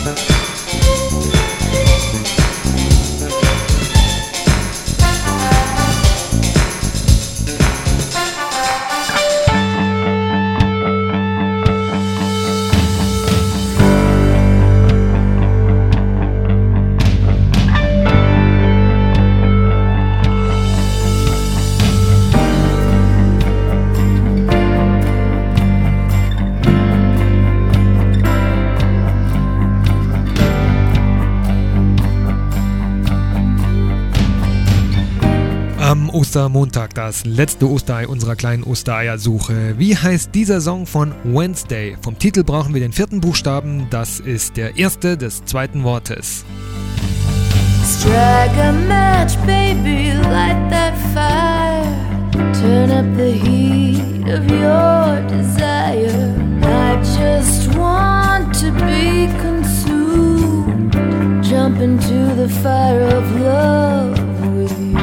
Ostermontag, das letzte Osterei unserer kleinen Ostereiersuche. Wie heißt dieser Song von Wednesday? Vom Titel brauchen wir den vierten Buchstaben, das ist der erste des zweiten Wortes. Strike a match, baby, light that fire. Turn up the heat of your desire. I just want to be consumed. Jump into the fire of love with you.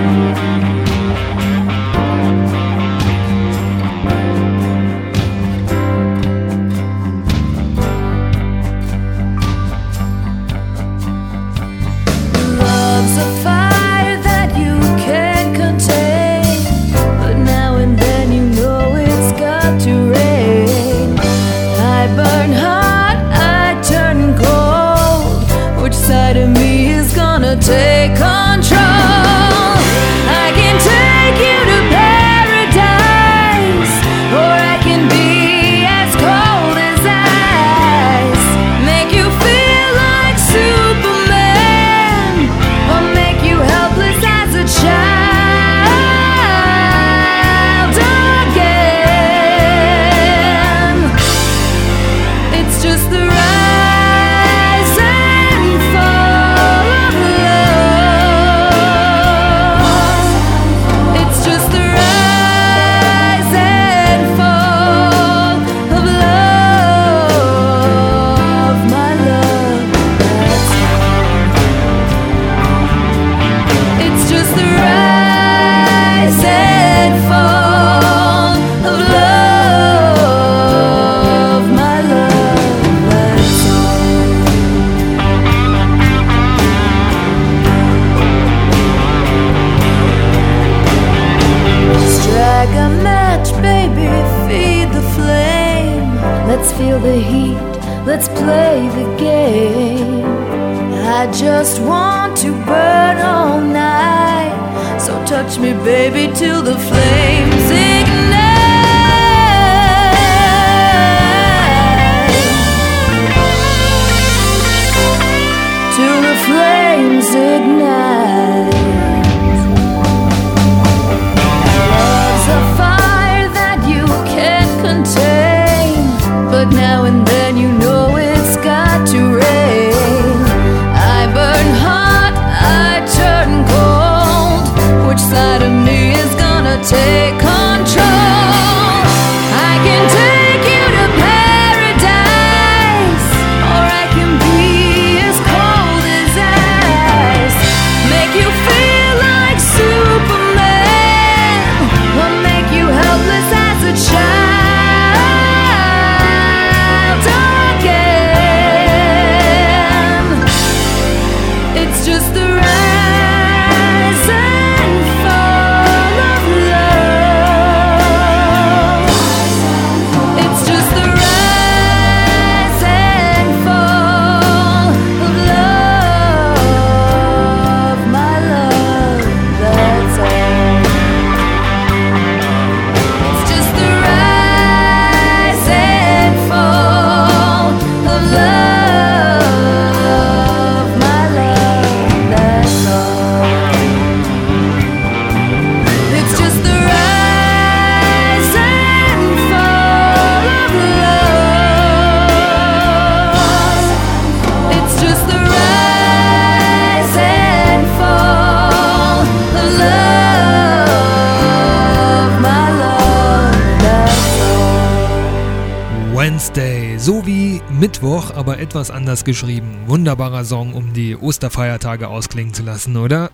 Love's a fire that you can't contain, but now and then you know it's got to rain. I burn hot, I turn cold. Which side of me is gonna take control? I can take you to paradise, or I can be as cold as ice. Make you feel like Superman, or make you helpless as a child again. It's just the rise and fall of love. It's just the rise and fall of love, my love. That's it's just the rise and fall of love, my love. That's strike a match, baby, feed the flame. Let's feel the heat, let's play the game. I just want to burn all night, so touch me, baby, till the flames ignite. Till the flames ignite. Love's a fire that you can't contain, but now and then you know it's got to rain. I burn hot, I turn cold. Which side of me is gonna take control? I can take you to paradise, or I can be as cold as ice. Make you feel like Superman, or make you helpless as a child again. It's just the rise and fall of love. It's just the rise and fall of love, my love. That's all. It's just the rise and fall of love, my love. That's all. It's just the rise and fall of love. It's just the rise and fall of love, my love. That's all. Wednesday, so wie Mittwoch, aber etwas anders geschrieben. Wunderbarer Song, um die Osterfeiertage ausklingen zu lassen, oder?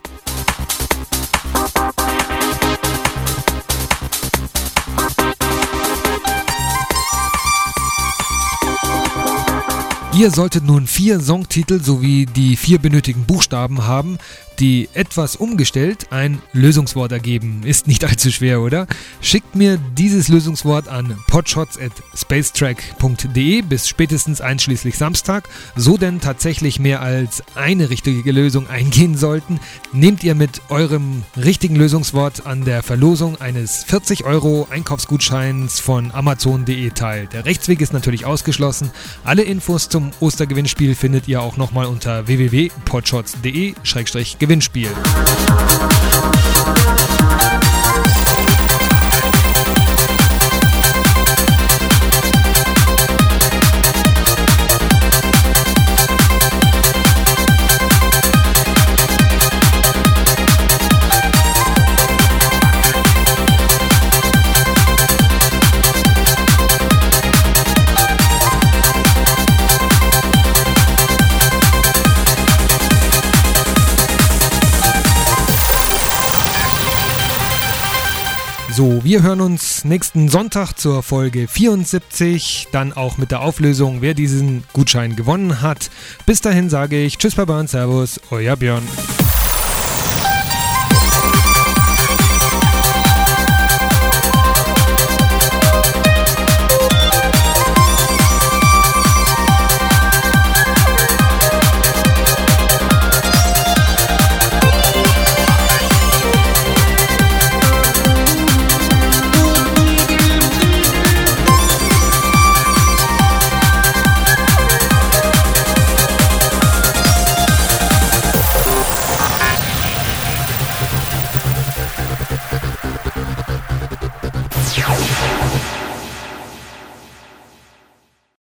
Ihr solltet nun 4 Songtitel sowie die 4 benötigten Buchstaben haben, die etwas umgestellt ein Lösungswort ergeben. Ist nicht allzu schwer, oder? Schickt mir dieses Lösungswort an podshots@spacetrack.de bis spätestens einschließlich Samstag. So denn tatsächlich mehr als eine richtige Lösung eingehen sollten, nehmt ihr mit eurem richtigen Lösungswort an der Verlosung eines 40 € Einkaufsgutscheins von Amazon.de teil. Der Rechtsweg ist natürlich ausgeschlossen. Alle Infos zum Ostergewinnspiel findet ihr auch nochmal unter www.podshots.de/Gewinnspiel. So, wir hören uns nächsten Sonntag zur Folge 74, dann auch mit der Auflösung, wer diesen Gutschein gewonnen hat. Bis dahin sage ich Tschüss, Baba und Servus, euer Björn.